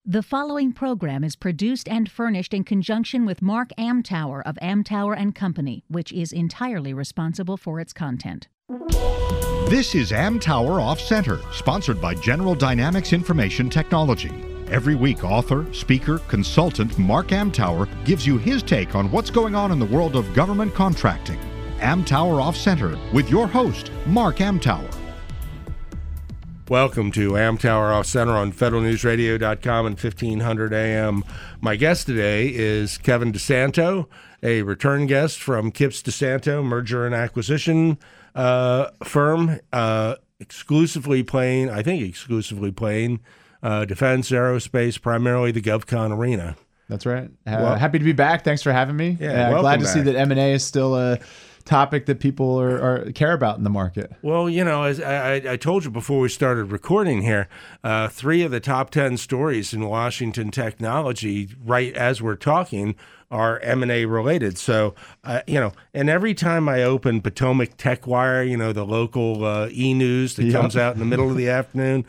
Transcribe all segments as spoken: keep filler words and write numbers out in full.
The following program is produced and furnished in conjunction with Mark Amtower of Amtower and Company, which is entirely responsible for its content. This is Amtower Off Center, sponsored by General Dynamics Information Technology. Every week, author, speaker, consultant Mark Amtower gives you his take on what's going on in the world of government contracting. Amtower Off Center with your host, Mark Amtower. Welcome to Amtower Off Center on federal news radio dot com and fifteen hundred A M. My guest today is Kevin DeSanto, a return guest from Kipps DeSanto Merger and Acquisition uh, firm, uh, exclusively playing, I think exclusively playing uh, defense, aerospace, primarily the GovCon arena. That's right. Uh, Well- happy to be back. Thanks for having me. Yeah, Uh, welcome glad to see back. that M and A is still a topic that people are, are care about in the market. Well, you know, as I, I I told you before we started recording here, uh, three of the top ten stories in Washington technology, right as we're talking, are M and A related. So, uh, you know, and every time I open Potomac Tech Wire, you know, the local uh, e-news that Yep. comes out in the middle of the afternoon,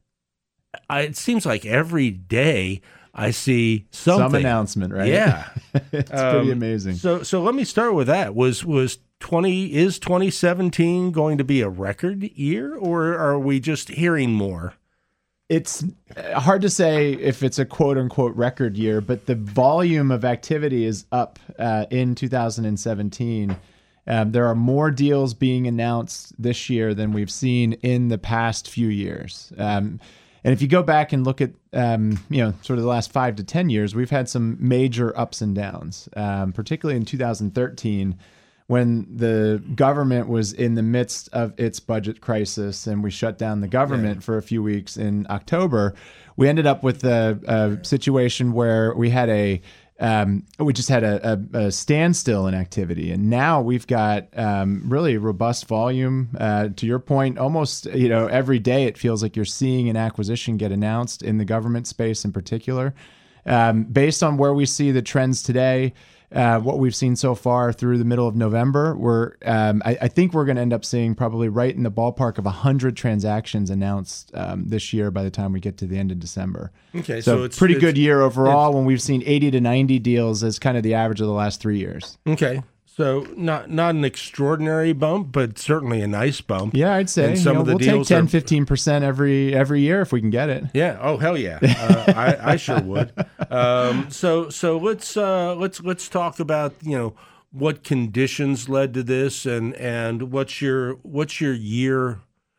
I, it seems like every day I see something. Some announcement, right? Yeah. It's Um, pretty amazing. So, so let me start with that. Was was twenty is twenty seventeen going to be a record year, or are we just hearing more? It's uh, hard to say if it's a quote unquote record year, but the volume of activity is up uh, in two thousand seventeen. Um, there are more deals being announced this year than we've seen in the past few years. Um, and if you go back and look at, um, you know, sort of the last five to ten years, we've had some major ups and downs, um, particularly in two thousand thirteen, when the government was in the midst of its budget crisis and we shut down the government Yeah. for a few weeks in October. We ended up with a, a situation where we had a um, we just had a, a, a standstill in activity, and now we've got um, really robust volume. Uh, to your point, almost you know every day it feels like you're seeing an acquisition get announced in the government space in particular. Um, based on where we see the trends today, uh, what we've seen so far through the middle of November, we're um, I, I think we're going to end up seeing probably right in the ballpark of one hundred transactions announced um, this year by the time we get to the end of December. Okay, So, so it's pretty it's- good year overall when we've seen eighty to ninety deals as kind of the average of the last three years. Okay, so not not an extraordinary bump, but certainly a nice bump. Yeah, I'd say And some you know, of the we'll take deals ten, are- fifteen percent every every year if we can get it. Yeah. Oh hell yeah. Uh, I, I sure would. Um, so so let's uh, let's let's talk about you know what conditions led to this, and and what's your what's your year,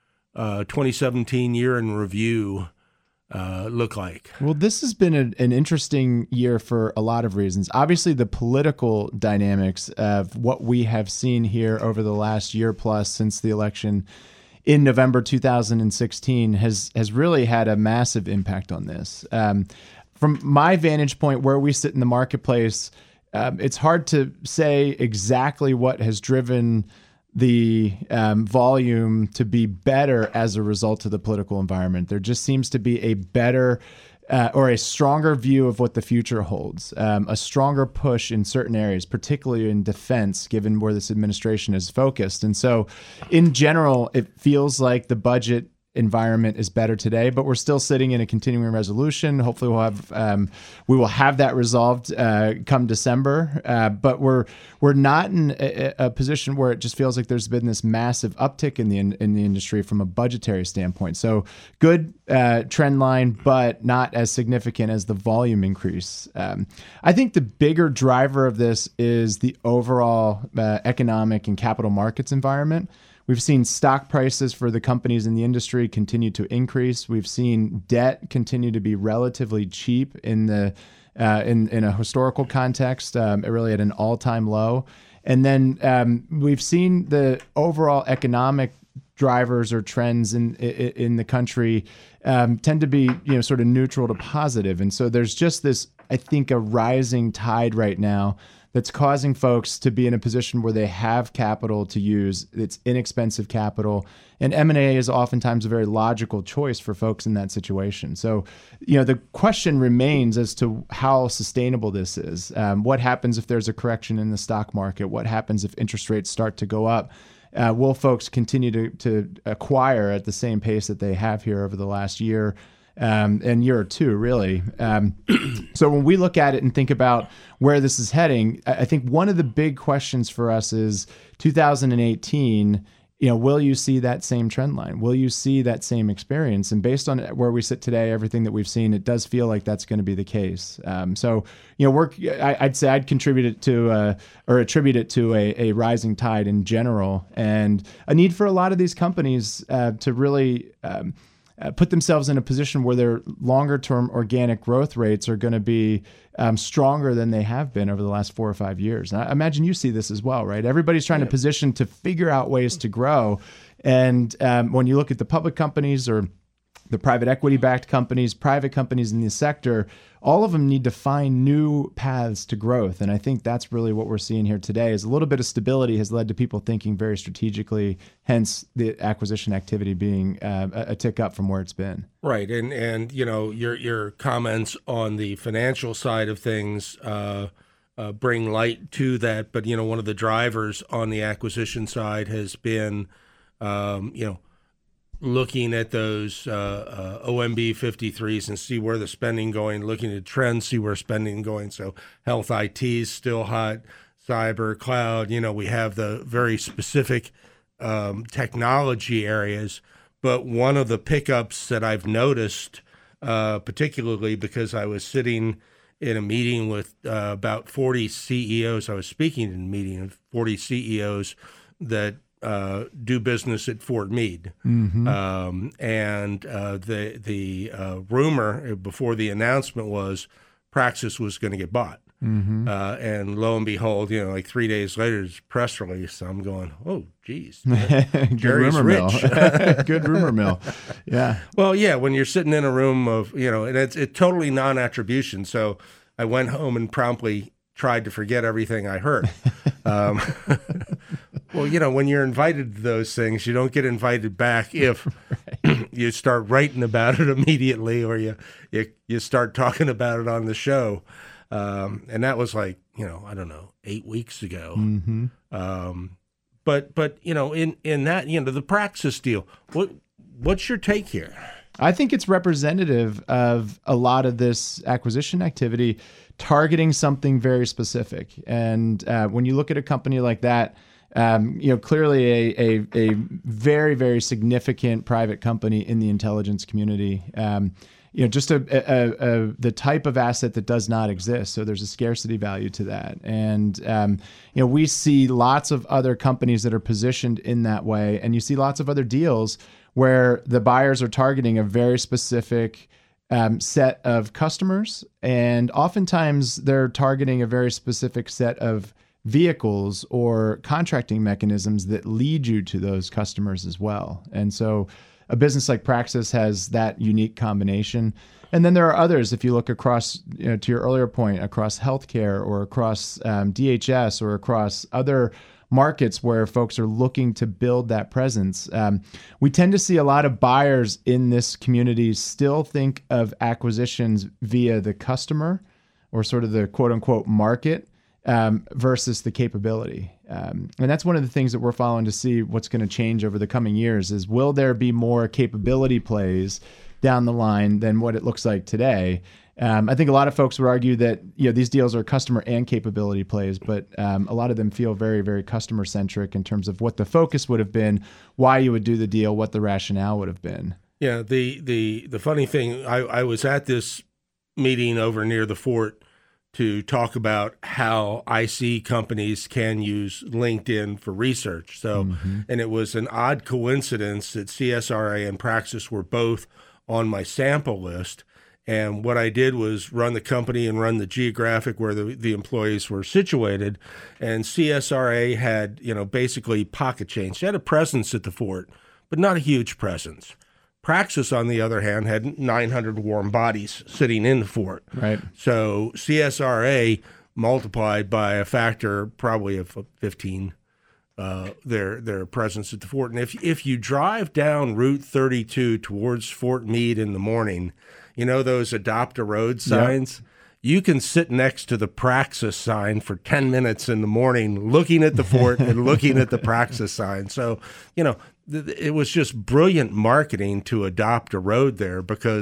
uh, twenty seventeen year in review, uh, look like? Well, this has been a, an interesting year for a lot of reasons. Obviously, the political dynamics of what we have seen here over the last year plus since the election in November two thousand sixteen has has really had a massive impact on this. Um, from my vantage point, where we sit in the marketplace, um, it's hard to say exactly what has driven the um, volume to be better as a result of the political environment. There just seems to be a better uh, or a stronger view of what the future holds, um, a stronger push in certain areas, particularly in defense, given where this administration is focused. And so in general, it feels like the budget environment is better today, but we're still sitting in a continuing resolution. Hopefully we'll have um, we will have that resolved uh, come December. Uh, but we're we're not in a, a position where it just feels like there's been this massive uptick in the in, in the industry from a budgetary standpoint. So good uh, trend line, but not as significant as the volume increase. Um, I think the bigger driver of this is the overall uh, economic and capital markets environment. We've seen stock prices for the companies in the industry continue to increase. We've seen debt continue to be relatively cheap in the uh, in in a historical context, um, really at an all-time low. And then um, we've seen the overall economic drivers or trends in in, in the country um, tend to be you know sort of neutral to positive. And so there's just this, I think, a rising tide right now that's causing folks to be in a position where they have capital to use. It's inexpensive capital. And M and A is oftentimes a very logical choice for folks in that situation. So, you know, the question remains as to how sustainable this is. Um, what happens if there's a correction in the stock market? What happens if interest rates start to go up? Uh, will folks continue to, to acquire at the same pace that they have here over the last year? um, and year or two, really. Um, so when we look at it and think about where this is heading, I think one of the big questions for us is two thousand eighteen. You know, will you see that same trend line? Will you see that same experience? And based on where we sit today, everything that we've seen, it does feel like that's going to be the case. Um, so, you know, we're, I, I'd say I'd contribute it to, uh, or attribute it to a, a rising tide in general, and a need for a lot of these companies uh, to really um, uh, put themselves in a position where their longer-term organic growth rates are going to be um, stronger than they have been over the last four or five years. And I imagine you see this as well, right? Everybody's trying yeah. to position to figure out ways to grow. And um, when you look at the public companies or the private equity-backed companies, private companies in the sector, all of them need to find new paths to growth. And I think that's really what we're seeing here today, is a little bit of stability has led to people thinking very strategically, hence the acquisition activity being uh, a tick up from where it's been. Right. And, and you know, your your comments on the financial side of things uh, uh, bring light to that. But, you know, one of the drivers on the acquisition side has been, um, you know, looking at those uh, uh, O M B fifty-threes and see where the spending going, looking at trends, see where spending going. So health I T is still hot, cyber, cloud, you know, we have the very specific um, technology areas. But one of the pickups that I've noticed, uh, particularly because I was sitting in a meeting with uh, about forty C E Os, I was speaking in a meeting of forty C E Os that Uh, do business at Fort Meade, mm-hmm. um, and uh, the the uh, rumor before the announcement was Praxis was going to get bought, mm-hmm. uh, and lo and behold, you know, like three days later, it's press release. I'm going, oh, geez, good rumor rich. mill, good rumor mill, yeah. Well, yeah, when you're sitting in a room of, you know, and it's it's totally non-attribution. So I went home and promptly tried to forget everything I heard. Um, well, you know, when you're invited to those things, you don't get invited back if right. you start writing about it immediately, or you, you you start talking about it on the show. Um, and that was like, you know, I don't know, eight weeks ago. Mm-hmm. Um, but but you know, in in that, you know, the Praxis deal, what what's your take here? I think it's representative of a lot of this acquisition activity targeting something very specific. And uh, when you look at a company like that, um, you know, clearly a, a, a very, very significant private company in the intelligence community, um, you know, just a, a, a, the type of asset that does not exist. So there's a scarcity value to that. And, um, you know, we see lots of other companies that are positioned in that way. And you see lots of other deals where the buyers are targeting a very specific um, set of customers. And oftentimes they're targeting a very specific set of vehicles or contracting mechanisms that lead you to those customers as well. And so a business like Praxis has that unique combination. And then there are others, if you look across, you know, to your earlier point, across healthcare or across um, D H S or across other markets where folks are looking to build that presence. Um, we tend to see a lot of buyers in this community still think of acquisitions via the customer or sort of the quote unquote market um, versus the capability. Um, and that's one of the things that we're following to see what's going to change over the coming years is, will there be more capability plays down the line than what it looks like today? Um, I think a lot of folks would argue that, you know, these deals are customer and capability plays, but um, a lot of them feel very, very customer centric in terms of what the focus would have been, why you would do the deal, what the rationale would have been. Yeah, the the the funny thing, I, I was at this meeting over near the fort to talk about how I C companies can use LinkedIn for research. So, mm-hmm. and it was an odd coincidence that C S R A and Praxis were both on my sample list. And what I did was run the company and run the geographic where the, the employees were situated. And C S R A had, you know, basically pocket change. They had a presence at the fort, but not a huge presence. Praxis, on the other hand, had nine hundred warm bodies sitting in the fort. Right. So C S R A multiplied by a factor probably of fifteen uh, their their presence at the fort. And if if you drive down Route thirty-two towards Fort Meade in the morning, you know those adopt a road signs? Yep. You can sit next to the Praxis sign for ten minutes in the morning looking at the fort and looking at the Praxis sign. So, you know, th- it was just brilliant marketing to adopt a road there, because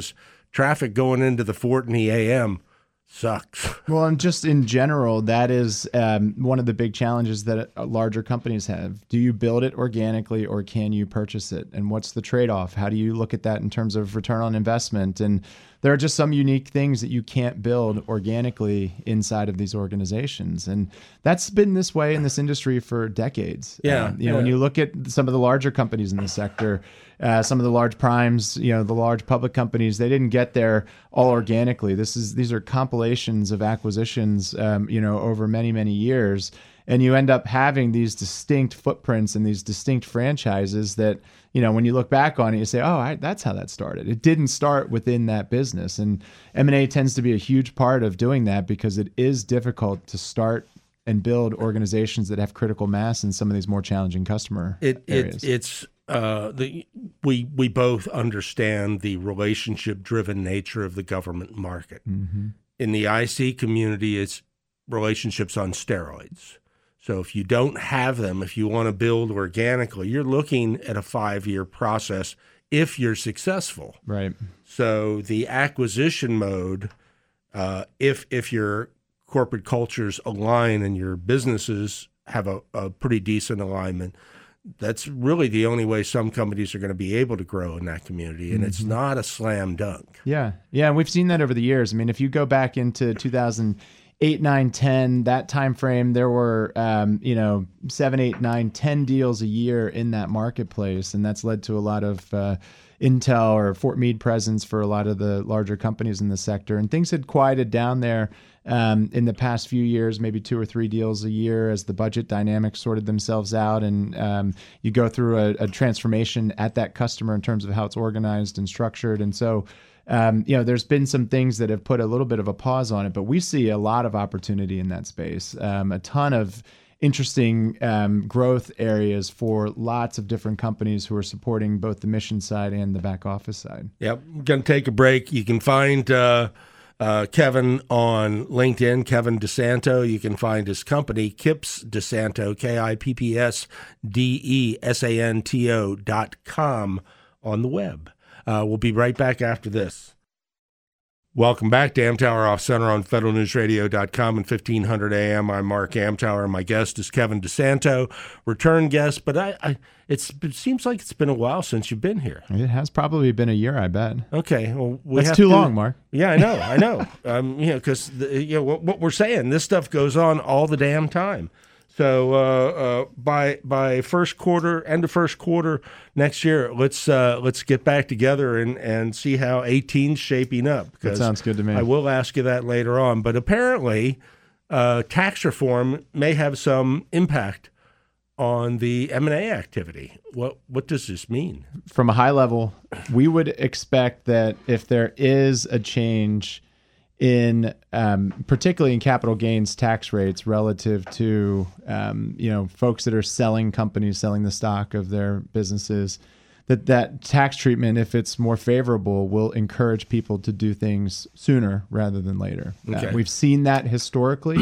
traffic going into the Fort in the A M sucks. Well, and just in general, that is um, one of the big challenges that larger companies have. Do you build it organically or can you purchase it? And what's the trade-off? How do you look at that in terms of return on investment? And there are just some unique things that you can't build organically inside of these organizations. And that's been this way in this industry for decades. Yeah. Um, you know, yeah. when you look at some of the larger companies in the sector, uh, some of the large primes, you know, the large public companies, they didn't get there all organically. This is, these are compilations of acquisitions, um, you know, over many, many years. And you end up having these distinct footprints and these distinct franchises that, you know, when you look back on it, you say, oh, I, that's how that started. It didn't start within that business. And M and A tends to be a huge part of doing that because it is difficult to start and build organizations that have critical mass in some of these more challenging customer it, areas. It, it's uh, the we we both understand the relationship-driven nature of the government market. Mm-hmm. In the I C community, it's relationships on steroids. So if you don't have them, if you want to build organically, you're looking at a five-year process if you're successful. Right. So the acquisition mode, uh, if if your corporate cultures align and your businesses have a, a pretty decent alignment, that's really the only way some companies are going to be able to grow in that community. And mm-hmm. it's not a slam dunk. Yeah. Yeah. And we've seen that over the years. I mean, if you go back into two thousand eight, nine, ten, that time frame, there were, um, you know, seven, eight, nine, ten deals a year in that marketplace. And that's led to a lot of uh, Intel or Fort Meade presence for a lot of the larger companies in the sector. And things had quieted down there um, in the past few years, maybe two or three deals a year as the budget dynamics sorted themselves out. And um, you go through a, a transformation at that customer in terms of how it's organized and structured. And so, Um, you know, there's been some things that have put a little bit of a pause on it, but we see a lot of opportunity in that space, um, a ton of interesting um, growth areas for lots of different companies who are supporting both the mission side and the back office side. Yep. Going to take a break. You can find uh, uh, Kevin on LinkedIn, Kevin DeSanto. You can find his company, Kipps DeSanto, K I P P S D E S A N T O dot com on the web. Uh, we'll be right back after this. Welcome back to Amtower Off Center on Federal News Radio dot com and fifteen hundred A M. I'm Mark Amtower. My guest is Kevin DeSanto, return guest, but I, I it's, it seems like it's been a while since you've been here. It has probably been a year, I bet. Okay. Well, we That's have too to, long, Mark. Yeah, I know. I know. um, you know, because you know what, what we're saying, this stuff goes on all the damn time. So uh, uh, by by first quarter, end of first quarter next year, let's uh, let's get back together and, and see how eighteen's shaping up. That sounds good to me. I will ask you that later on. But apparently, uh, tax reform may have some impact on the M and A activity. What what does this mean? From a high level, we would expect that if there is a change in um, particularly in capital gains tax rates relative to um, you know folks that are selling companies, selling the stock of their businesses, that that tax treatment, if it's more favorable, will encourage people to do things sooner rather than later. Okay. Uh, we've seen that historically.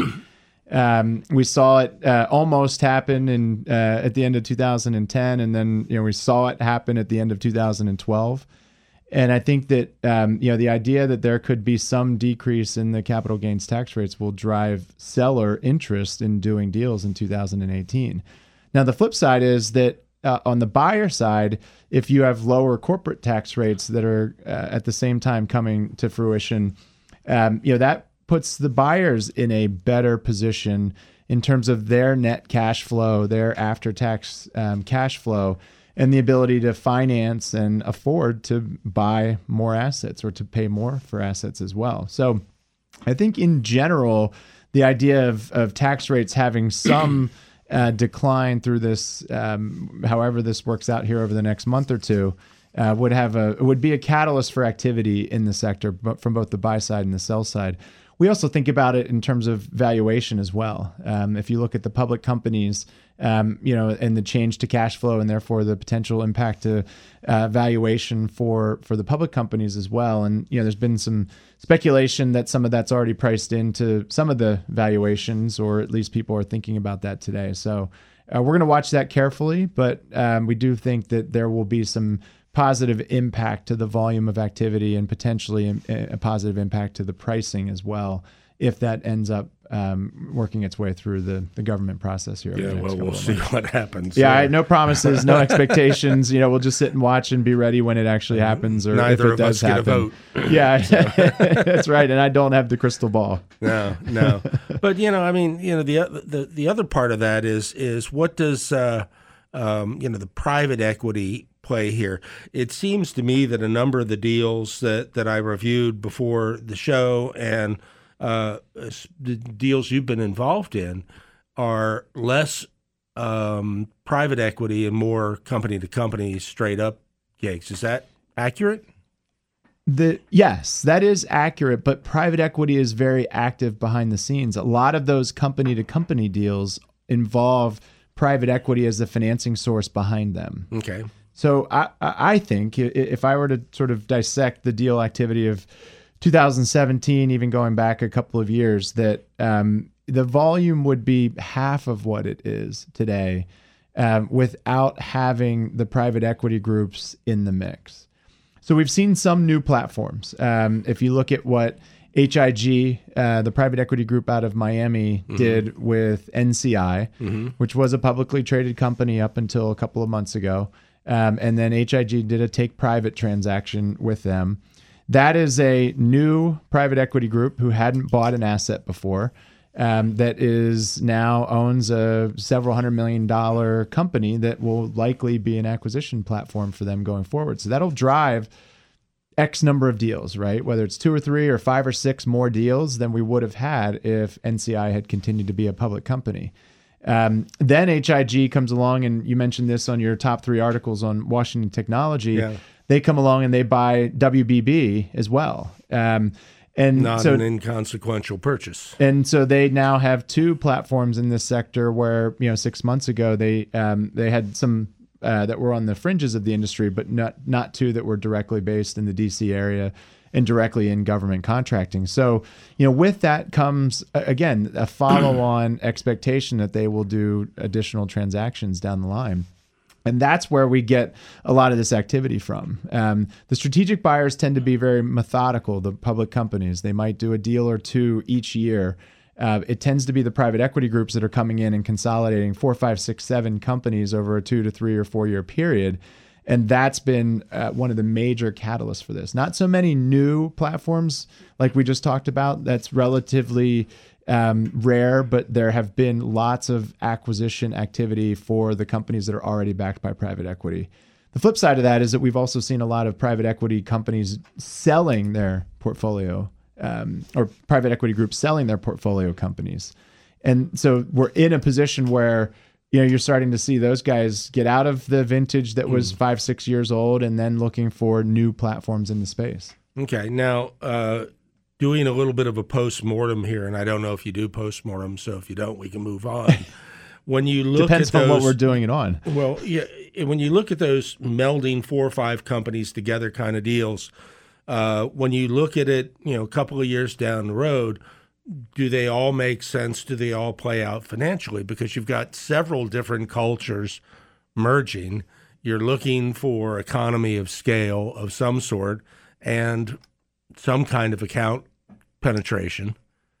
Um, we saw it uh, almost happen in uh, at the end of two thousand ten, and then you know we saw it happen at the end of two thousand twelve. And I think that um, you know the idea that there could be some decrease in the capital gains tax rates will drive seller interest in doing deals in two thousand eighteen. Now, the flip side is that uh, on the buyer side, if you have lower corporate tax rates that are uh, at the same time coming to fruition, um, you know that puts the buyers in a better position in terms of their net cash flow, their after-tax um, cash flow, and the ability to finance and afford to buy more assets or to pay more for assets as well. So I think in general, the idea of, of tax rates having some uh, decline through this, um, however this works out here over the next month or two, uh, would have a would be a catalyst for activity in the sector, but from both the buy side and the sell side. We also think about it in terms of valuation as well. Um, if you look at the public companies, um, you know, and the change to cash flow, and therefore the potential impact to uh, valuation for for the public companies as well. And you know, there's been some speculation that some of that's already priced into some of the valuations, or at least people are thinking about that today. So uh, we're going to watch that carefully, but um, we do think that there will be some positive impact to the volume of activity and potentially a, a positive impact to the pricing as well, if that ends up um, working its way through the, the government process here. Yeah, well, we'll see what happens. Yeah, I, no promises, no expectations. You know, we'll just sit and watch and be ready when it actually happens, or Neither if it of does us happen. get a vote. Yeah, that's right. And I don't have the crystal ball. No, no. But you know, I mean, you know, the the the other part of that is is what does uh, um, you know, the private equity play here? It seems to me that a number of the deals that that I reviewed before the show and Uh, the deals you've been involved in are less um, private equity and more company to company straight up gigs. Is that accurate? The yes, that is accurate, but private equity is very active behind the scenes. A lot of those company to company deals involve private equity as the financing source behind them. Okay. So I I think if I were to sort of dissect the deal activity of two thousand seventeen, even going back a couple of years, that um, the volume would be half of what it is today um, without having the private equity groups in the mix. So we've seen some new platforms. Um, if you look at what H I G, uh, the private equity group out of Miami, mm-hmm. did with N C I, mm-hmm. which was a publicly traded company up until a couple of months ago. Um, and then H I G did a take private transaction with them. That is a new private equity group who hadn't bought an asset before, um, that is now owns a several hundred million dollar company that will likely be an acquisition platform for them going forward. So that'll drive X number of deals, right? Whether it's two or three or five or six more deals than we would have had if N C I had continued to be a public company. Um, then H I G comes along, and you mentioned this on your top three articles on Washington Technology. Yeah. They come along and they buy W B B as well. Um, and Not so, an inconsequential purchase. And so they now have two platforms in this sector where, you know, six months ago they um, they had some uh, that were on the fringes of the industry, but not not two that were directly based in the D C area and directly in government contracting. So, you know, with that comes, again, a follow-on expectation that they will do additional transactions down the line. And that's where we get a lot of this activity from. Um, the strategic buyers tend to be very methodical, the public companies. They might do a deal or two each year. Uh, it tends to be the private equity groups that are coming in and consolidating four, five, six, seven companies over a two to three or four year period. And that's been uh, one of the major catalysts for this. Not so many new platforms like we just talked about. That's relatively um, rare, but there have been lots of acquisition activity for the companies that are already backed by private equity. The flip side of that is that we've also seen a lot of private equity companies selling their portfolio, um, or private equity groups selling their portfolio companies. And so we're in a position where, you know, you're starting to see those guys get out of the vintage that was mm. five, six years old and then looking for new platforms in the space. Okay. Now, uh, doing a little bit of a post-mortem here, and I don't know if you do post-mortem, so if you don't, we can move on. When you look Depends at those, on what we're doing it on. Well, yeah, when you look at those melding four or five companies together kind of deals, uh, when you look at it, you know, a couple of years down the road, do they all make sense? Do they all play out financially? Because you've got several different cultures merging. You're looking for economy of scale of some sort and some kind of account penetration.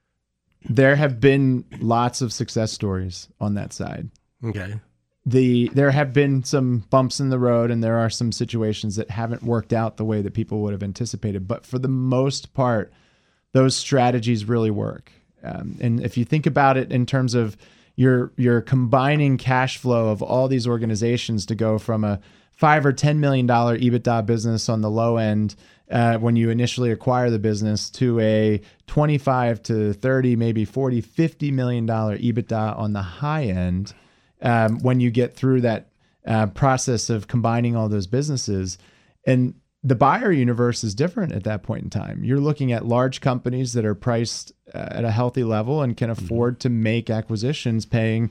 There have been lots of success stories on that side. Okay. The there have been some bumps in the road, and there are some situations that haven't worked out the way that people would have anticipated. But for the most part, those strategies really work. Um, and if you think about it in terms of you're you're combining cash flow of all these organizations to go from a five or ten million dollar EBITDA business on the low end uh, when you initially acquire the business to a twenty-five to thirty, maybe forty, fifty million dollar EBITDA on the high end. Um, when you get through that uh, process of combining all those businesses, and the buyer universe is different at that point in time. You're looking at large companies that are priced uh, at a healthy level and can afford mm-hmm. to make acquisitions paying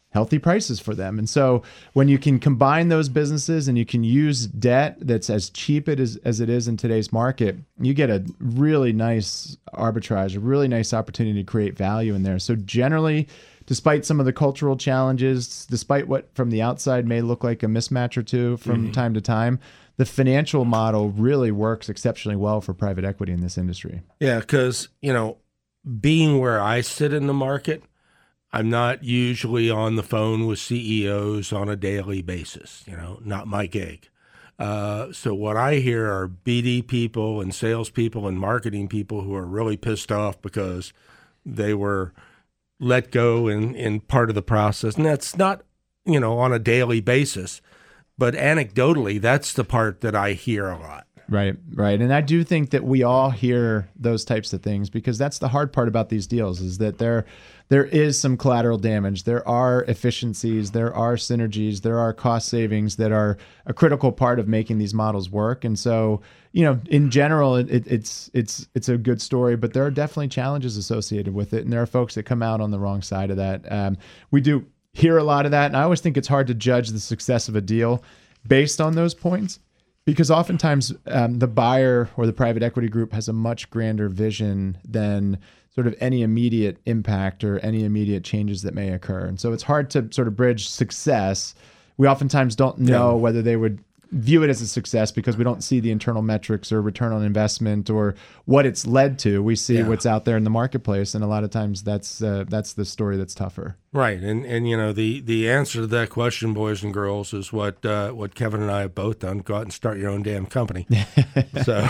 healthy prices for them. And so when you can combine those businesses and you can use debt that's as cheap it is, as it is in today's market, you get a really nice arbitrage, a really nice opportunity to create value in there. So generally, despite some of the cultural challenges, despite what from the outside may look like a mismatch or two from mm-hmm. time to time, the financial model really works exceptionally well for private equity in this industry. Yeah, because, you know, being where I sit in the market, I'm not usually on the phone with C E Os on a daily basis, you know, not my gig. Uh, so what I hear are B D people and salespeople and marketing people who are really pissed off because they were let go in, in part of the process. And that's not, you know, on a daily basis. But anecdotally, that's the part that I hear a lot. Right, right. And I do think that we all hear those types of things because that's the hard part about these deals is that there, there is some collateral damage. There are efficiencies, there are synergies, there are cost savings that are a critical part of making these models work. And so, you know, in general, it, it, it's it's it's a good story, but there are definitely challenges associated with it. And there are folks that come out on the wrong side of that. Um, we do hear a lot of that. And I always think it's hard to judge the success of a deal based on those points. Because oftentimes um, the buyer or the private equity group has a much grander vision than sort of any immediate impact or any immediate changes that may occur. And so it's hard to sort of bridge success. We oftentimes don't know yeah. whether they would view it as a success because we don't see the internal metrics or return on investment or what it's led to. We see yeah. what's out there in the marketplace, and a lot of times that's uh, that's the story that's tougher. Right, and and you know the the answer to that question, boys and girls, is what uh, what Kevin and I have both done: go out and start your own damn company. So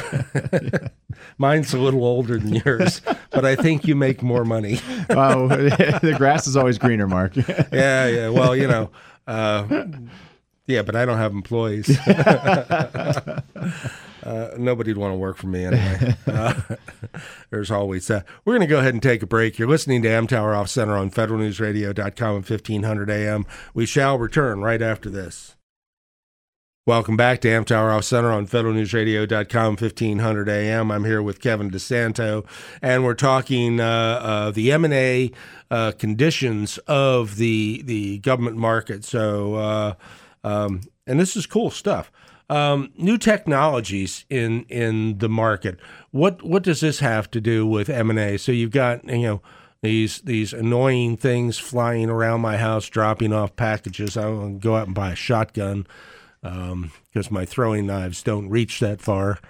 mine's a little older than yours, but I think you make more money. Well, the grass is always greener, Mark. yeah, yeah. Well, you know. Uh, Yeah, but I don't have employees. uh, nobody'd want to work for me anyway. Uh, there's always that. We're going to go ahead and take a break. You're listening to Amtower Off Center on federal news radio dot com and fifteen hundred A M. We shall return right after this. Welcome back to Amtower Off Center on federal news radio dot com, fifteen hundred A M. I'm here with Kevin DeSanto, and we're talking uh, uh, the M and A uh, conditions of the the government market. So, uh, um, and this is cool stuff. Um, new technologies in in the market. What what does this have to do with M and A? So you've got you know these these annoying things flying around my house, dropping off packages. I'm going to go out and buy a shotgun. Um, because my throwing knives don't reach that far.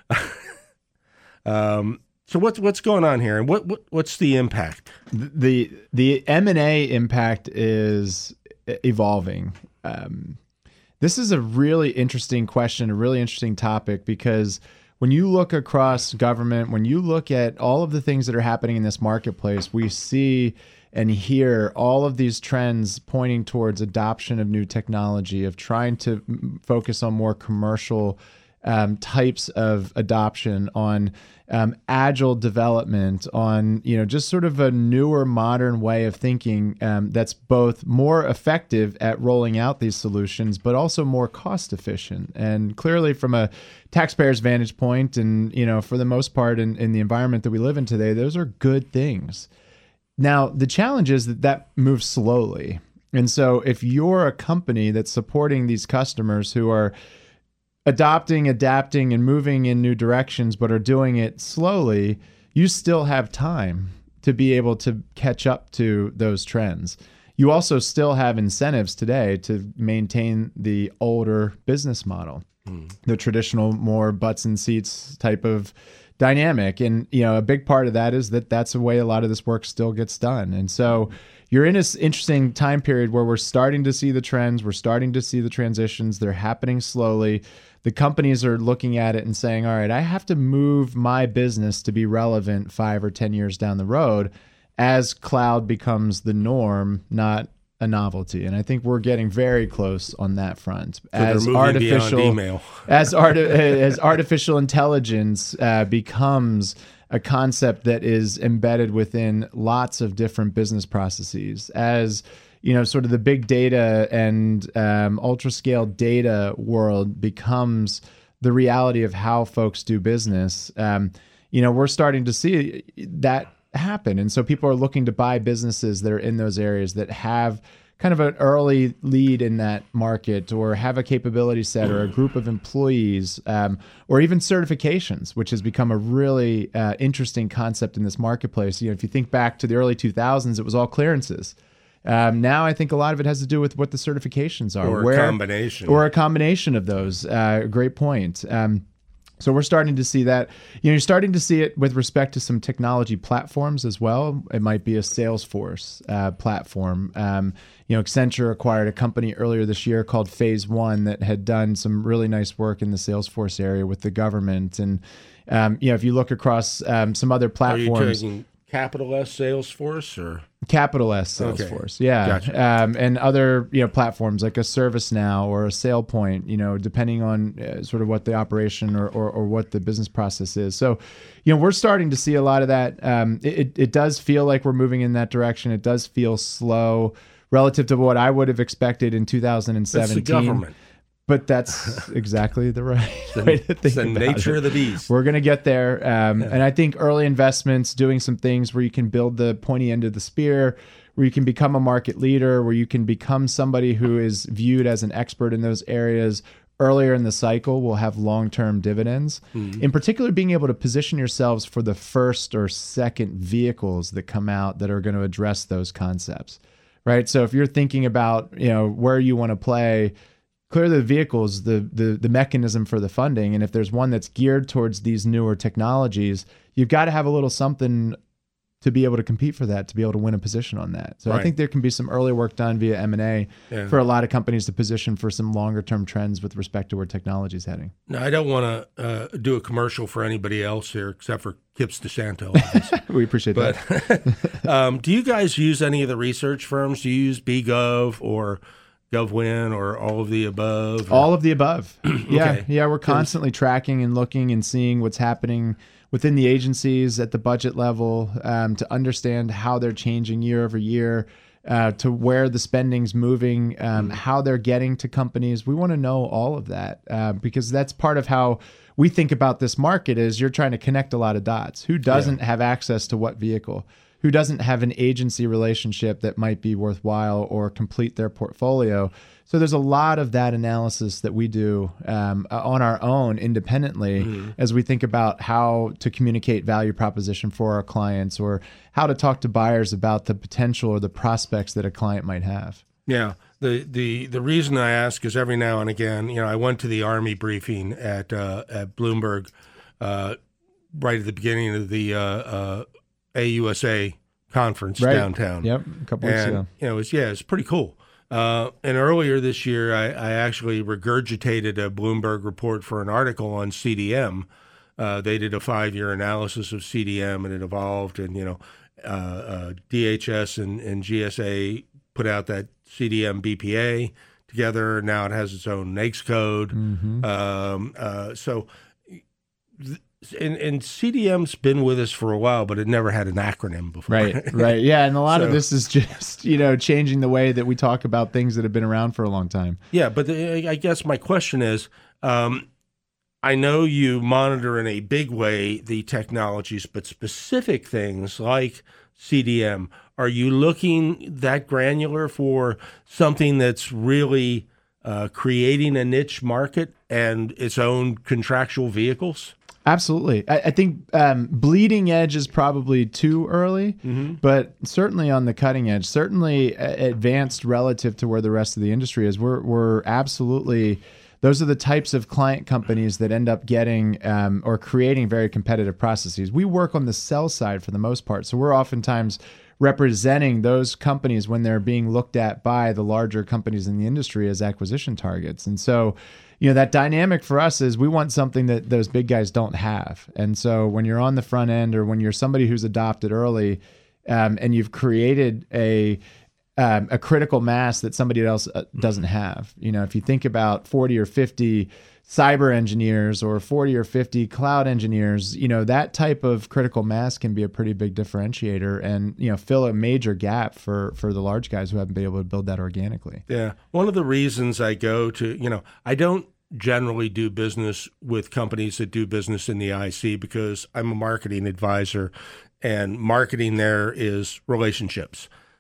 um, so what's what's going on here, and what, what what's the impact? The the M and A impact is evolving. Um, this is a really interesting question, a really interesting topic, because when you look across government, when you look at all of the things that are happening in this marketplace, we see and hear all of these trends pointing towards adoption of new technology, of trying to focus on more commercial um, types of adoption, on um, agile development, on you know just sort of a newer, modern way of thinking um, that's both more effective at rolling out these solutions, but also more cost efficient. And clearly, from a taxpayer's vantage point, and you know for the most part, in, in the environment that we live in today, those are good things. Now, the challenge is that that moves slowly. And so if you're a company that's supporting these customers who are adopting, adapting, and moving in new directions, but are doing it slowly, you still have time to be able to catch up to those trends. You also still have incentives today to maintain the older business model, mm. the traditional, more butts and seats type of dynamic. And, you know, a big part of that is that that's the way a lot of this work still gets done. And so you're in this interesting time period where we're starting to see the trends, we're starting to see the transitions, they're happening slowly. The companies are looking at it and saying, all right, I have to move my business to be relevant five or ten years down the road as cloud becomes the norm, not a novelty. And I think we're getting very close on that front. So as artificial email. as art as artificial intelligence uh, becomes a concept that is embedded within lots of different business processes, as you know, sort of the big data and um, ultra scale data world becomes the reality of how folks do business. Um, you know, we're starting to see that happen. And so people are looking to buy businesses that are in those areas that have kind of an early lead in that market, or have a capability set or a group of employees, um, or even certifications, which has become a really uh, interesting concept in this marketplace. You know, if you think back to the early two thousands, it was all clearances. Um, now I think a lot of it has to do with what the certifications are. Or where, a combination. Or a combination of those. Uh, great point. Um, So we're starting to see that. You know, you're starting to see it with respect to some technology platforms as well. It might be a Salesforce uh, platform. Um, you know, Accenture acquired a company earlier this year called Phase One that had done some really nice work in the Salesforce area with the government. And um, you know, if you look across um, some other platforms, are you taking capital S Salesforce or capital S Salesforce, okay. yeah, Gotcha. um, and other you know platforms like a ServiceNow or a SailPoint, you know, depending on uh, sort of what the operation or, or or what the business process is. So, you know, we're starting to see a lot of that. Um, it it does feel like we're moving in that direction. It does feel slow relative to what I would have expected in two thousand seventeen. That's the government. But that's exactly the right the, way to think the about nature it. of the beast. We're going to get there. Um, Yeah. And I think early investments, doing some things where you can build the pointy end of the spear, where you can become a market leader, where you can become somebody who is viewed as an expert in those areas earlier in the cycle will have long-term dividends. Mm-hmm. In particular, being able to position yourselves for the first or second vehicles that come out that are going to address those concepts, right? So if you're thinking about, you know, where you want to play, clearly the vehicles, the, the the mechanism for the funding, and if there's one that's geared towards these newer technologies, you've got to have a little something to be able to compete for that, to be able to win a position on that. So right. I think there can be some early work done via M and A yeah. for a lot of companies to position for some longer term trends with respect to where technology is heading. Now, I don't want to uh, do a commercial for anybody else here except for Kipps DeSanto. We appreciate but, that. um, do you guys use any of the research firms? Do you use BGov or GovWin or all of the above? Or? All of the above. Yeah. Okay. Yeah. We're constantly tracking and looking and seeing what's happening within the agencies at the budget level, um, to understand how they're changing year over year, uh, to where the spending's moving, um, mm. how they're getting to companies. We want to know all of that, uh, because that's part of how we think about this market is you're trying to connect a lot of dots. Who doesn't yeah. have access to what vehicle? Who doesn't have an agency relationship that might be worthwhile or complete their portfolio? So there's a lot of that analysis that we do um, on our own independently mm-hmm. as we think about how to communicate value proposition for our clients, or how to talk to buyers about the potential or the prospects that a client might have. Yeah. The the the reason I ask is every now and again, you know, I went to the Army briefing at uh, at Bloomberg uh, right at the beginning of the uh, uh, A U S A conference right. downtown. Yep, a couple weeks and, ago. You know, it was, yeah, it's pretty cool. Uh, and earlier this year, I, I actually regurgitated a Bloomberg report for an article on C D M. Uh, they did a five-year analysis of C D M, and it evolved. And, you know, uh, uh, D H S and, and G S A put out that C D M B P A together. Now it has its own NAICS code. Mm-hmm. Um, uh, so... Th- And, and C D M's been with us for a while, but it never had an acronym before. Right, right. Yeah, and a lot so, of this is just, you know, changing the way that we talk about things that have been around for a long time. Yeah, but the, I guess my question is, um, I know you monitor in a big way the technologies, but specific things like C D M, are you looking that granular for something that's really uh, creating a niche market and its own contractual vehicles? Absolutely. I, I think um, bleeding edge is probably too early, mm-hmm. but certainly on the cutting edge, certainly advanced relative to where the rest of the industry is. We're we're absolutely, those are the types of client companies that end up getting um, or creating very competitive processes. We work on the sell side for the most part, so we're oftentimes representing those companies when they're being looked at by the larger companies in the industry as acquisition targets. And so, you know, that dynamic for us is we want something that those big guys don't have. And so when you're on the front end, or when you're somebody who's adopted early, um, and you've created a um, a critical mass that somebody else doesn't have. You know, if you think about forty or fifty cyber engineers or forty or fifty cloud engineers, you know, that type of critical mass can be a pretty big differentiator and, you know, fill a major gap for, for the large guys who haven't been able to build that organically. Yeah. One of the reasons I go to, you know, I don't generally do business with companies that do business in the I C because I'm a marketing advisor, and marketing there is relationships.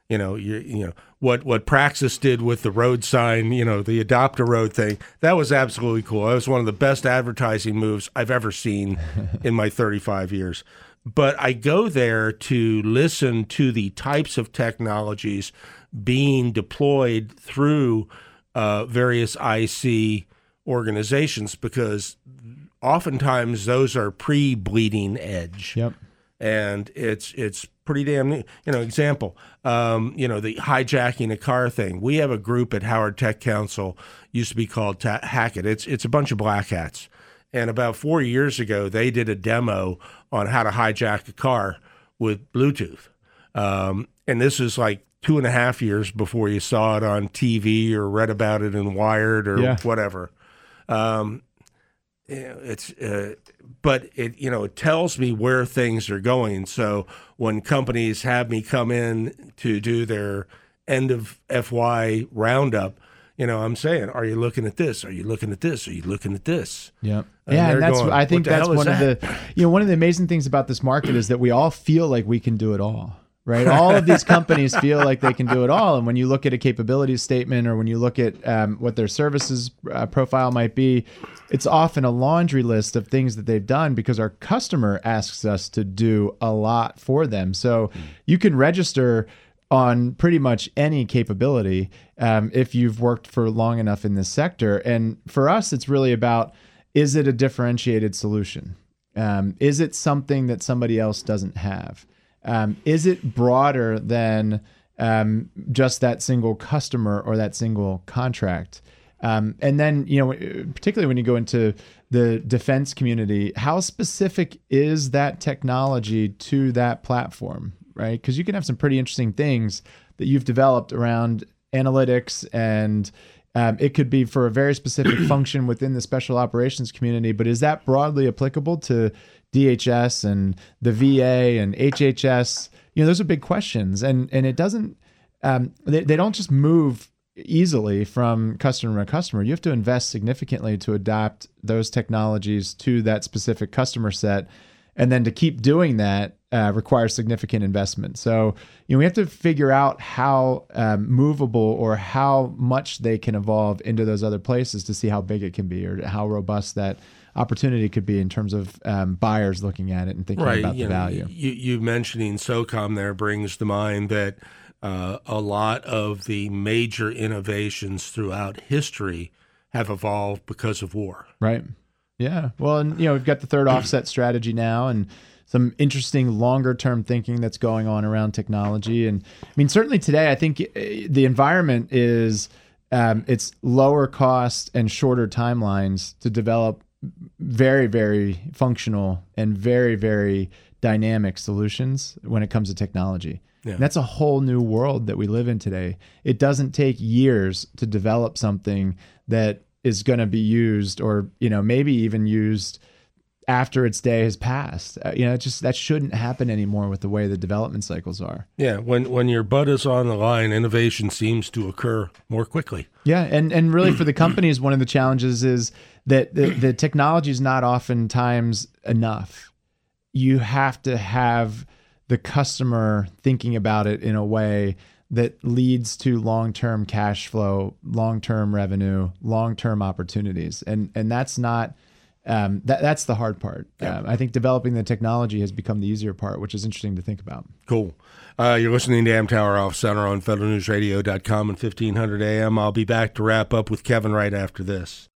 You know, you, you know what what Praxis did with the road sign, you know, the Adopt a Road thing. That was absolutely cool. That was one of the best advertising moves I've ever seen in my thirty-five years. But I go there to listen to the types of technologies being deployed through uh, various I C organizations, because oftentimes those are pre-bleeding edge. Yep. And it's it's pretty damn neat. You know, example, um, you know, the hijacking a car thing. We have a group at Howard Tech Council, used to be called Ta- Hack It. It's it's a bunch of black hats. And about four years ago, they did a demo on how to hijack a car with Bluetooth. Um, and this is like two and a half years before you saw it on T V or read about it in Wired or yeah. whatever. Um, you know, it's, uh, but it, you know, it tells me where things are going. So when companies have me come in to do their end of F Y roundup, you know, I'm saying, are you looking at this? Are you looking at this? Are you looking at this? Yeah. And yeah. And that's, going, I think that's one of that? the, you know, one of the amazing things about this market is that we all feel like we can do it all. Right. All of these companies feel like they can do it all. And when you look at a capabilities statement, or when you look at um, what their services uh, profile might be, it's often a laundry list of things that they've done, because our customer asks us to do a lot for them. So mm. you can register on pretty much any capability um, if you've worked for long enough in this sector. And for us, it's really about, is it a differentiated solution? Um, is it something that somebody else doesn't have? Um, is it broader than um, just that single customer or that single contract? Um, and then, you know, particularly when you go into the defense community, how specific is that technology to that platform, right? Because you can have some pretty interesting things that you've developed around analytics, and um, it could be for a very specific function within the special operations community, but is that broadly applicable to D H S and the V A and H H S? You know, those are big questions, and and it doesn't, um, they, they don't just move easily from customer to customer. You have to invest significantly to adapt those technologies to that specific customer set, and then to keep doing that uh, requires significant investment. So, you know, we have to figure out how um, movable or how much they can evolve into those other places to see how big it can be, or how robust that opportunity could be in terms of um, buyers looking at it and thinking right. about you the know, value. You, you mentioning SOCOM there brings to mind that uh, a lot of the major innovations throughout history have evolved because of war. Right. Yeah. Well, and, you know, we've got the third offset strategy now, and some interesting longer term thinking that's going on around technology. And I mean, certainly today, I think the environment is, um, it's lower cost and shorter timelines to develop very, very functional and very, very dynamic solutions when it comes to technology. Yeah. And that's a whole new world that we live in today. It doesn't take years to develop something that is going to be used, or, you know, maybe even used after its day has passed. Uh, you know, it just, that shouldn't happen anymore with the way the development cycles are. Yeah, when when your butt is on the line, innovation seems to occur more quickly. Yeah, and and really for the companies, one of the challenges is that the, the technology is not oftentimes enough. You have to have the customer thinking about it in a way that leads to long-term cash flow, long-term revenue, long-term opportunities. And and that's not, um, that that's the hard part. Yeah. Um, I think developing the technology has become the easier part, which is interesting to think about. Cool. Uh, you're listening to Amtower Off Center on federal news radio dot com and fifteen hundred A M. I'll be back to wrap up with Kevin right after this.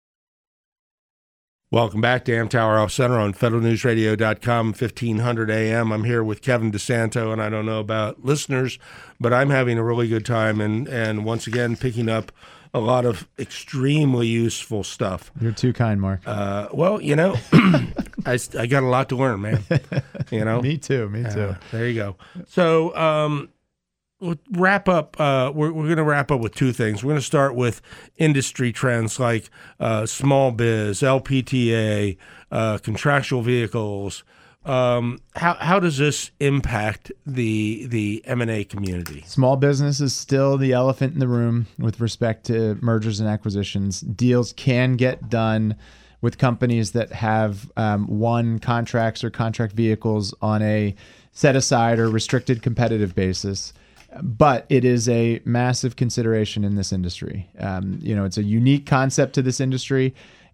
Welcome back to Amtower Off Center on federal news radio dot com, fifteen hundred A M. I'm here with Kevin DeSanto, and I don't know about listeners, but I'm having a really good time, and, and once again picking up a lot of extremely useful stuff. You're too kind, Mark. Uh, well, you know, I, I got a lot to learn, man. You know, me too. Me too. Uh, there you go. So, um, we'll wrap up. Uh, we're we're going to wrap up with two things. We're going to start with industry trends like uh, small biz, L P T A, uh, contractual vehicles. Um, how how does this impact the the M and A community? Small business is still the elephant in the room with respect to mergers and acquisitions. Deals can get done with companies that have um, won contracts or contract vehicles on a set aside or restricted competitive basis. but it is a massive consideration in this industry. Um, you know, it's a unique concept to this industry.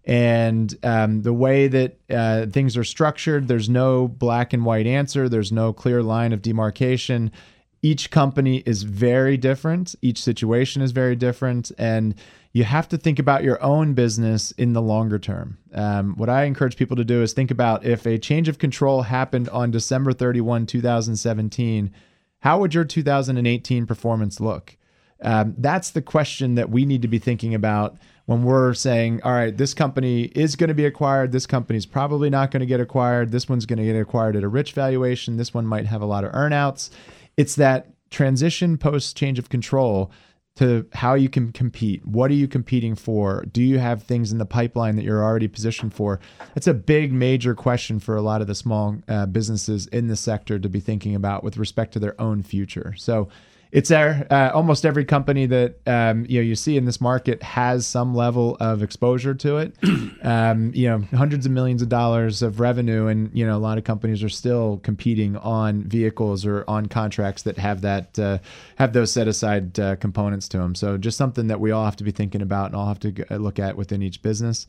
And um, the way that uh, things are structured, there's no black and white answer. There's no clear line of demarcation. Each company is very different. Each situation is very different. And you have to think about your own business in the longer term. Um, what I encourage people to do is think about if a change of control happened on December thirty-first, two thousand seventeen, how would your two thousand eighteen performance look? Um, that's the question that we need to be thinking about when we're saying, all right, this company is going to be acquired. This company's probably not going to get acquired. This one's going to get acquired at a rich valuation. This one might have a lot of earnouts. It's that transition post change of control to how you can compete. What are you competing for? Do you have things in the pipeline that you're already positioned for? That's a big, major question for a lot of the small uh, businesses in the sector to be thinking about with respect to their own future. So it's there. Uh, almost every company that um, you know you see in this market has some level of exposure to it. Um, you know, hundreds of millions of dollars of revenue, and you know a lot of companies are still competing on vehicles or on contracts that have that uh, have those set aside uh, components to them. So just something that we all have to be thinking about and all have to g- look at within each business.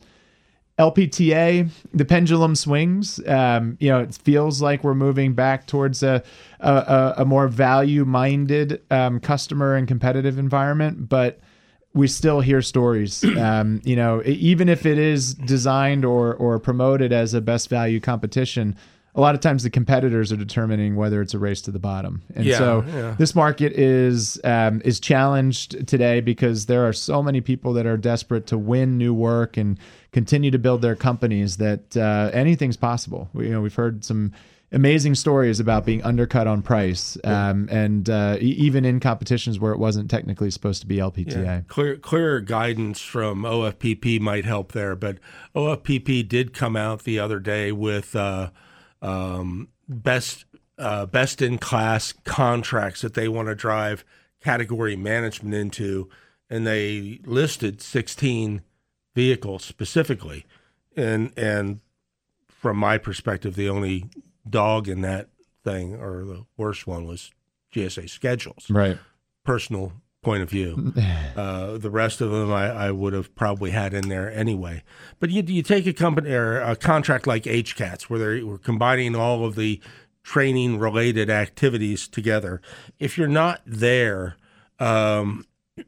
L P T A, the pendulum swings. Um, you know, it feels like we're moving back towards a a, a more value-minded um, customer and competitive environment, but we still hear stories. Um, you know, even if it is designed or or promoted as a best value competition, a lot of times the competitors are determining whether it's a race to the bottom. And yeah, so yeah. this market is um, is challenged today because there are so many people that are desperate to win new work and continue to build their companies that uh, anything's possible. We, you know, we've heard some amazing stories about being undercut on price, um, and uh, e- even in competitions where it wasn't technically supposed to be L P T A. Yeah. Clear, clear guidance from O F P P might help there, but O F P P did come out the other day with uh, um, best uh, best in class contracts that they want to drive category management into, and they listed sixteen vehicles specifically, and and from my perspective, the only dog in that thing, or the worst one, was G S A schedules. Right. Personal point of view. Uh, the rest of them I, I would have probably had in there anyway. But you you take a company or a contract like H CATS, where they're we're combining all of the training related activities together. If you're not there, um,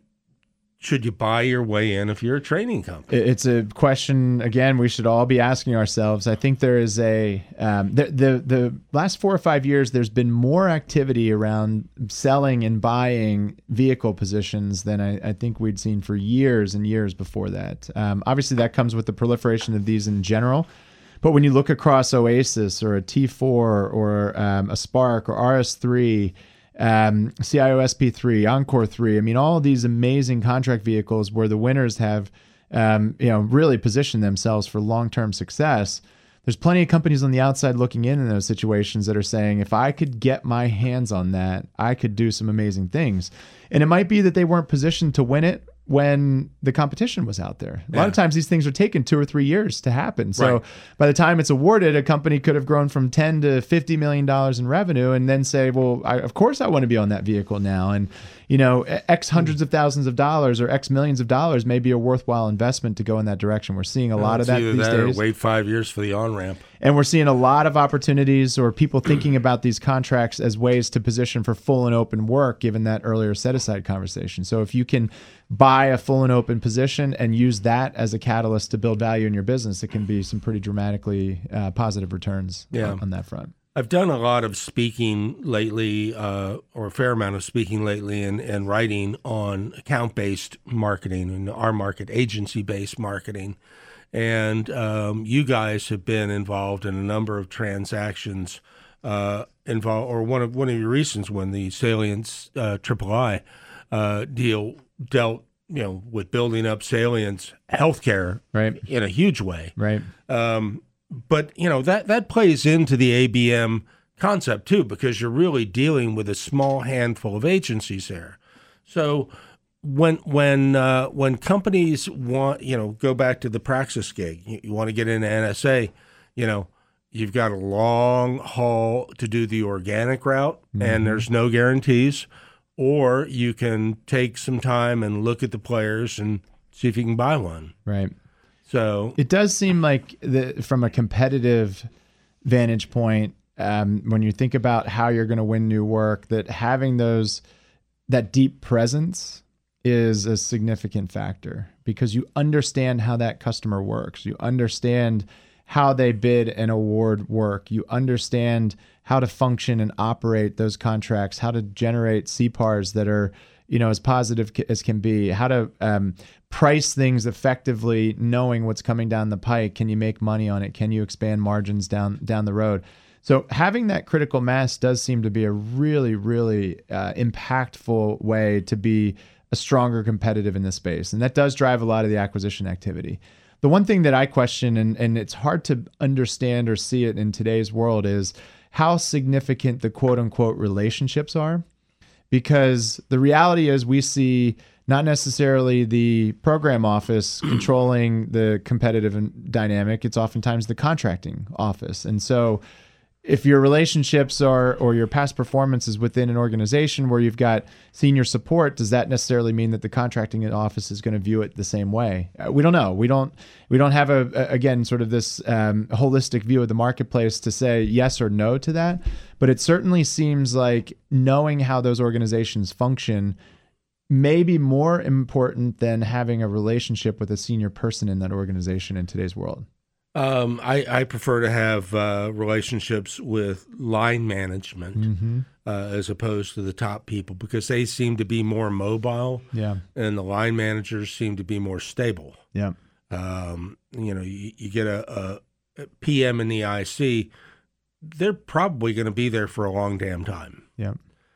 should you buy your way in if you're a training company? It's a question, again, we should all be asking ourselves. I think there is a, um, the, the, the last four or five years, there's been more activity around selling and buying vehicle positions than I, I think we'd seen for years and years before that. Um, obviously, that comes with the proliferation of these in general. But when you look across Oasis or a T four or um, a Spark or R S three, Um, C I O S P three, Encore three. I mean, all of these amazing contract vehicles where the winners have, um, you know, really positioned themselves for long-term success. There's plenty of companies on the outside looking in in those situations that are saying, if I could get my hands on that, I could do some amazing things. And it might be that they weren't positioned to win it when the competition was out there. A yeah. lot of times these things are taking two or three years to happen. So right. by the time it's awarded, a company could have grown from ten to fifty million dollars in revenue and then say, well, I, of course I want to be on that vehicle now. And, you know, X hundreds of thousands of dollars or X millions of dollars may be a worthwhile investment to go in that direction. We're seeing a well, lot of that either these that days. Or wait five years for the on-ramp. And we're seeing a lot of opportunities or people thinking about these contracts as ways to position for full and open work, given that earlier set-aside conversation. So if you can buy a full and open position and use that as a catalyst to build value in your business, it can be some pretty dramatically uh, positive returns yeah. on, on that front. I've done a lot of speaking lately, uh, or a fair amount of speaking lately, and, and writing on account-based marketing and our market, agency-based marketing. And um, you guys have been involved in a number of transactions, uh, involved, or one of one of your recent when the Salience uh, Triple I uh, deal dealt, you know, with building up Salience healthcare, right, in a huge way, right. Um, but you know that that plays into the A B M concept too, because you're really dealing with a small handful of agencies there. So when when uh, when companies want, you know, go back to the Praxis gig, you, you want to get into N S A, you know, you've got a long haul to do the organic route, mm-hmm. and there's no guarantees. or you can take some time and look at the players and see if you can buy one. Right. So it does seem like the, from a competitive vantage point, um, when you think about how you're going to win new work, that having those that deep presence is a significant factor, because you understand how that customer works. You understand how they bid and award work. You understand how to function and operate those contracts, how to generate C P A Rs that are, you know, as positive as can be, how to um, price things effectively, knowing what's coming down the pike. Can you make money on it? Can you expand margins down down the road? So having that critical mass does seem to be a really, really uh, impactful way to be a stronger competitive in this space. And that does drive a lot of the acquisition activity. The one thing that I question, and, and it's hard to understand or see it in today's world, is how significant the quote unquote relationships are. Because the reality is we see not necessarily the program office controlling the competitive dynamic. It's oftentimes the contracting office. And so if your relationships are, or your past performance is within an organization where you've got senior support, does that necessarily mean that the contracting office is going to view it the same way? Uh, we don't know. We don't, we don't have a, a again, sort of this um, holistic view of the marketplace to say yes or no to that. But it certainly seems like knowing how those organizations function may be more important than having a relationship with a senior person in that organization in today's world. Um, I, I prefer to have uh, relationships with line management mm-hmm. uh, as opposed to the top people, because they seem to be more mobile. Yeah. And the line managers seem to be more stable. Yeah. Um, you know, you, you get a, a P M in the I C, they're probably going to be there for a long damn time. Yeah.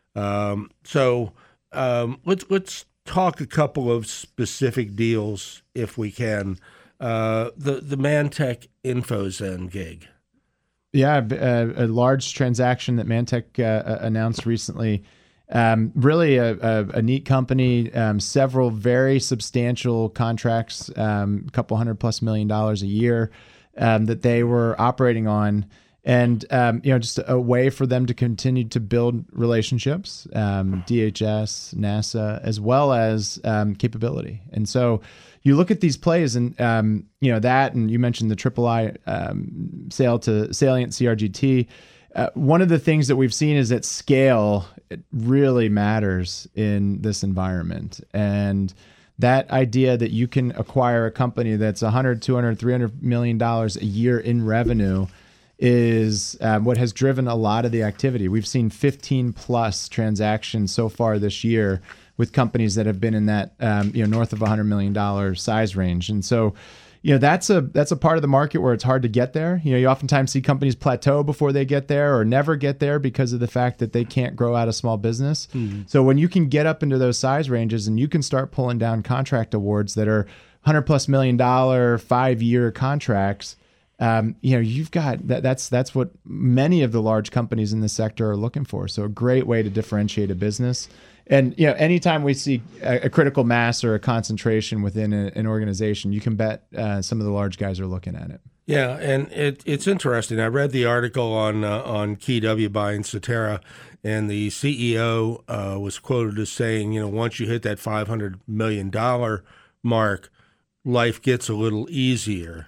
Um, so um, let's let's talk a couple of specific deals if we can. Uh, the the Mantech InfoZen gig. Yeah, a, a large transaction that Mantech uh, announced recently. Um, really a, a, a neat company, um, several very substantial contracts, um, a couple hundred plus million dollars a year um, that they were operating on. And, um, you know, just a way for them to continue to build relationships, um, D H S, NASA, as well as um, capability. And so you look at these plays and, um, you know, that, and you mentioned the Triple I um, sale to Salient C R G T. Uh, one of the things that we've seen is that scale it really matters in this environment. And that idea that you can acquire a company that's one hundred, two hundred, three hundred million dollars a year in revenue is um, what has driven a lot of the activity. We've seen fifteen plus transactions so far this year with companies that have been in that um, you know north of one hundred million dollars size range. And so, you know, that's a that's a part of the market where it's hard to get there. You know, you oftentimes see companies plateau before they get there or never get there because of the fact that they can't grow out a small business. Mm-hmm. So when you can get up into those size ranges and you can start pulling down contract awards that are one hundred plus million dollar five year contracts, Um, you know, you've got that. That's that's what many of the large companies in this sector are looking for. So a great way to differentiate a business. And you know, anytime we see a, a critical mass or a concentration within a, an organization, you can bet uh, some of the large guys are looking at it. Yeah, and it, it's interesting. I read the article on uh, on K W buying Cetera, and the C E O uh, was quoted as saying, you know, once you hit that five hundred million dollars mark, life gets a little easier.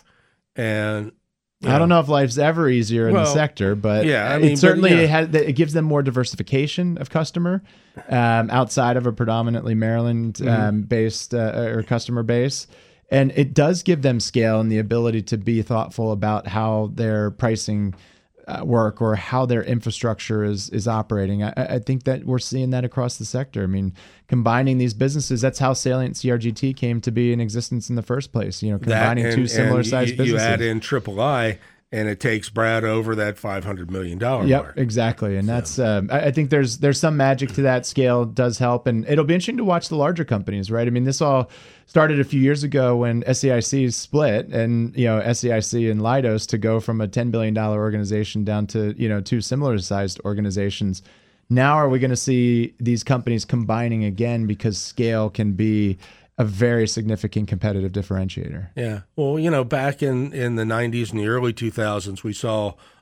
And you know, I don't know if life's ever easier in well, the sector, but yeah, I mean, it certainly but, yeah. it, has, it gives them more diversification of customer um, outside of a predominantly Maryland um, mm-hmm. based uh, or customer base. And it does give them scale and the ability to be thoughtful about how their pricing uh, work or how their infrastructure is is operating. I, I think that we're seeing that across the sector. I mean, combining these businesses, that's how Salient C R G T came to be in existence in the first place. You know, combining and, two similar sized you, businesses. You add in Triple I, and it takes Brad over that five hundred million dollars yep, mark. Exactly. And so. that's, um, I, I think there's there's some magic to that. Scale does help. And it'll be interesting to watch the larger companies, right? I mean, this all started a few years ago when S A I C split and, you know, S A I C and Leidos to go from a ten billion dollars organization down to, you know, two similar sized organizations. Now are we going to see these companies combining again because scale can be a very significant competitive differentiator? Yeah. Well, you know, back in, in the nineties and the early two thousands, we saw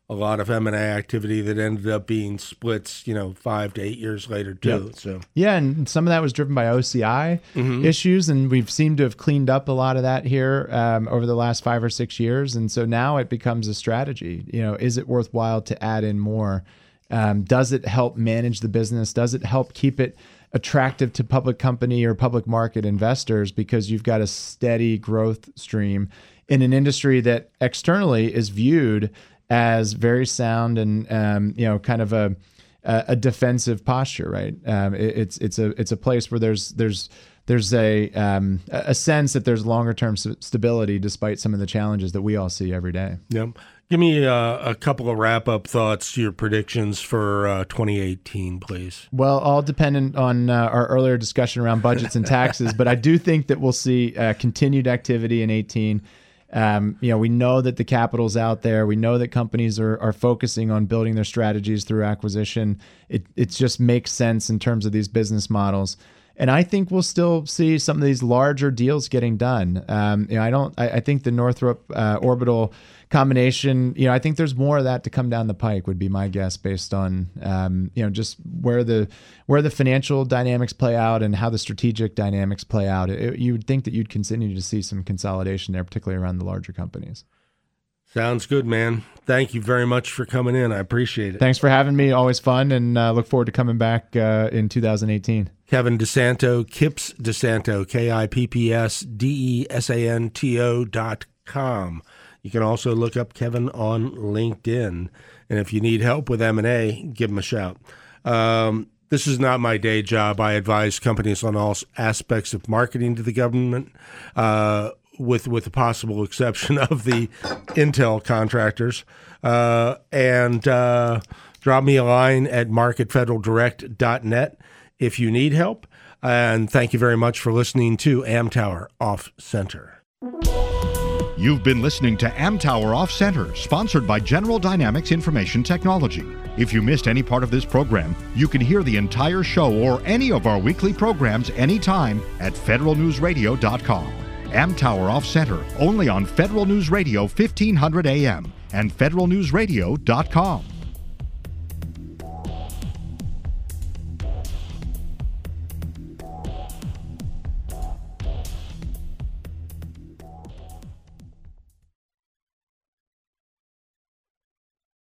a lot of M and A activity that ended up being splits, you know, five to eight years later too. Yep. So yeah, and some of that was driven by O C I mm-hmm. issues, and we've seemed to have cleaned up a lot of that here um, over the last five or six years. And so now it becomes a strategy. You know, is it worthwhile to add in more? Um, does it help manage the business? Does it help keep it attractive to public company or public market investors because you've got a steady growth stream in an industry that externally is viewed as very sound and um, you know, kind of a a defensive posture, right? Um, it, it's it's a it's a place where there's there's there's a um, a sense that there's longer term stability despite some of the challenges that we all see every day. Yep. Give me uh, a couple of wrap up thoughts to your predictions for uh, twenty eighteen, please. Well, all dependent on uh, our earlier discussion around budgets and taxes, but I do think that we'll see uh, continued activity in eighteen. Um, you know, we know that the capital's out there. We know that companies are are focusing on building their strategies through acquisition. It it just makes sense in terms of these business models. And I think we'll still see some of these larger deals getting done. Um, you know, I don't. I, I think the Northrop uh, Orbital combination. You know, I think there's more of that to come down the pike. Would be my guess based on um, you know, just where the where the financial dynamics play out and how the strategic dynamics play out. It, you would think that you'd continue to see some consolidation there, particularly around the larger companies. Sounds good, man. Thank you very much for coming in. I appreciate it. Thanks for having me. Always fun, and uh, look forward to coming back uh, in two thousand eighteen. Kevin DeSanto, Kipps DeSanto, K I P P S D E S A N T O dot com. You can also look up Kevin on LinkedIn. And if you need help with M and A, give him a shout. Um, this is not my day job. I advise companies on all aspects of marketing to the government, uh, with with the possible exception of the intel contractors. Uh, and uh, drop me a line at market federal direct dot net if you need help. And thank you very much for listening to Amtower Off Center. You've been listening to Amtower Off Center, sponsored by General Dynamics Information Technology. If you missed any part of this program, you can hear the entire show or any of our weekly programs anytime at federal news radio dot com. Amtower Off Center, only on Federal News Radio fifteen hundred A M and federal news radio dot com.